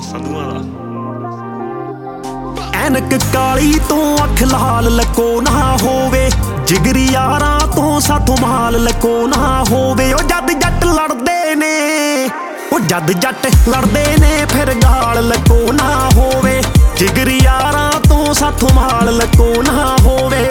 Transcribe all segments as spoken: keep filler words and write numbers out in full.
ਸੰਧੂਆਂ ਦਾ। ਐਨਕ ਕਾਲੀ ਤੋਂ ਅੱਖ ਲਾਲ ਲਕੋ ਨਾ ਹੋਵੇ, ਜਿਗਰੀ ਯਾਰਾਂ ਤੋਂ ਸਾਥੋਂ ਮਾਲ ਲਕੋ ਨਾ ਹੋਵੇ। ਉਹ ਜਦ ਜੱਟ ਲੜਦੇ ਨੇ, ਉਹ ਜਦ ਜੱਟ ਲੜਦੇ ਨੇ ਫਿਰ ਗਾਲ ਲਕੋ ਨਾ ਹੋਵੇ, ਜਿਗਰੀ ਯਾਰਾਂ ਤੋਂ ਸਾਥੋਂ ਮਾਲ ਲਕੋ ਨਾ ਹੋਵੇ।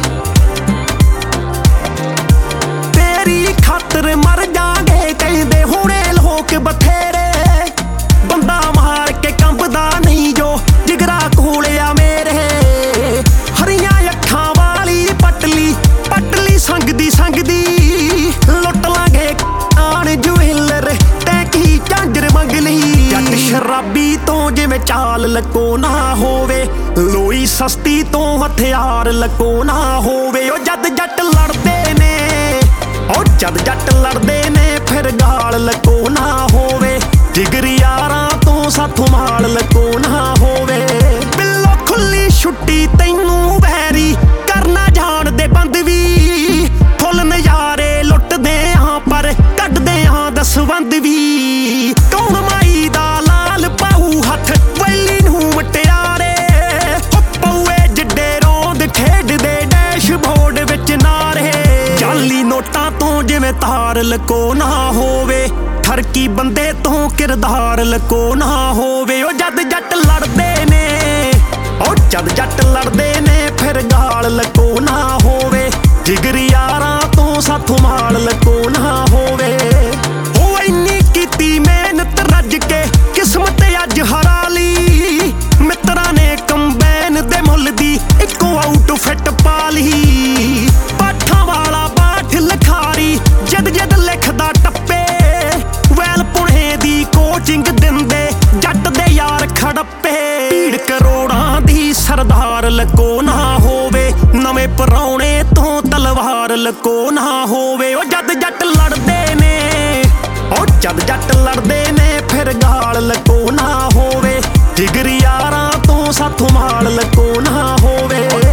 ਤੇਰੀ ਖਾਤਰ ਮਰ ਜਾਗੇ ਕਹਿੰਦੇ ਹੁਣੇ ਲੋਕ ਬਥੇਰੇ, ਬੰਦਾ ਮਾਰ ਕੇ ਕੰਬਦਾ ਨਹੀਂ ਜੋ ਜਿਗਰਾ ਕੋਲ ਆ ਮੇਰੇ। ਹਰੀਆਂ ਅੱਖਾਂ ਵਾਲੀ ਪਟਲੀ ਪਟਲੀ ਸੰਗਦੀ ਸੰਗਦੀ, ਲੁੱਟ ਲਾਂਗੇ ਆਣ ਜੁਇਲਰ ਟੈਂਕੀ ਝਾਂਜਰ ਮੰਗਲੀ। ਜੱਟ ਸ਼ਰਾਬੀ ਤੋਂ ਜਿਵੇਂ ਚਾਲ ਲਕੋ ਨਾ ਹੋਵੇ, ਲੋਈ ਸਸਤੀ ਤੋਂ ਹਥਿਆਰ ਲਕੋ ਨਾ ਹੋਵੇ। ਉਹ ਜਦ ਜੱਟ ਲੜਦੇ ਨੇ, ਉਹ ਜਦ ਜੱਟ ਲੜਦੇ ਨੇ ਫਿਰ ਗਾਲ ਲਕੋ ਨਾ ਹੋਵੇ, ਜਿਗਰੀ ਯਾਰਾਂ ਤੋਂ ਸਾਥੋਂ ਮਾਲ ਲਕੋ ਨਾ ਹੋਵੇ। ਬਿੱਲੋ ਖੁੱਲੀ ਛੁੱਟੀ ਤੈਨੂੰ ਵੈਰੀ ਕਰਨਾ ਜਾਣਦੇ ਬੰਦ ਵੀ, ਫੁੱਲ ਨਜ਼ਾਰੇ ਲੁੱਟਦੇ ਹਾਂ ਪਰ ਕੱਢਦੇ ਹਾਂ ਦਸਵੰਧ ਵੀ। ਕੌਣ ਮਾਈ ਦਾ ਲਾਲ ਪਾਊ ਹੱਥ ਵੈਲੀ ਨੂੰ ਮਟਿਆਰੇ, ਪਊਏ ਜਿੱਡੇ ਰੋਂਦ ਖੇਡਦੇ ਡੈਸ਼ਬੋਰਡ ਵਿੱਚ ਨਾਰੇ। ਜਾਲੀ ਨੋਟਾਂ ਤੋਂ ਜਿਵੇਂ ਤਾਰ ਲਕੋ ਨਾ ਹੋਵੇ, ਠਰਕੀ ਬੰਦੇ ਤੋਂ ਕਿਰਦਾਰ ਲਕੋ ਨਾ ਹੋਵੇ। ਉਹ ਜਦ ਜੱਟ ਲੜਦੇ ਨੇ, ਉਹ ਜਦ ਜੱਟ ਲੜਦੇ ਨੇ ਫਿਰ ਗਾਲ ਲਕੋ ਨਾ ਹੋਵੇ, ਜਿਗਰੀ ਯਾਰਾਂ ਤੋਂ ਸਾਥੋਂ ਮਾਲ ਲਕੋ ਨਾ ਹੋਵੇ। ਉਹ ਇੰਨੀ ਕੀਤੀ ਮਿਹਨਤ ਰੱਜ ਕੇ ਕਿਸਮਤ ਅੱਜ ਹਰਾ ਲਈ, ਮਿੱਤਰਾਂ ਨੇ ਕੰਬਾਈਨ ਦੇ ਮੁੱਲ ਦੀ ਇੱਕੋ ਆਊਟਫਿੱਟ ਪਾ ਲਈ। ਪਾਠਾਂ ਵਾਲਾ ਪਾਠ ਲਿਖਾਰੀ ਜਦ ਜਦ ਲਿਖਦਾ ਟੱਪੇ, ਵੈਲ ਪੁਣੇ ਦੀ ਕੋਚਿੰਗ ਦਿੰਦੇ ਜੱਟ ਦੇ ਯਾਰ ਖੜੱਪੇ। ਭੀੜ ਕਰੋੜਾਂ ਦੀ ਸਰਦਾਰ ਲਕੋ ਨਾ ਹੋਵੇ, ਨਵੇਂ ਪਰਾਉਣੇ ਤੋਂ ਤਲਵਾਰ ਲਕੋ ਨਾ ਹੋਵੇ। ਉਹ ਜਦ ਜੱਟ ਲੜਦੇ ਨੇ, ਉਹ ਜਦ ਜੱਟ ਲੜਦੇ ਨੇ ਫਿਰ ਗਾਲ ਲਕੋ ਨਾ ਹੋਵੇ, ਜਿਗਰੀ ਯਾਰਾਂ ਤੋਂ ਸਾਥੋਂ ਮਾਲ ਲਕੋ ਨਾ ਹੋਵੇ।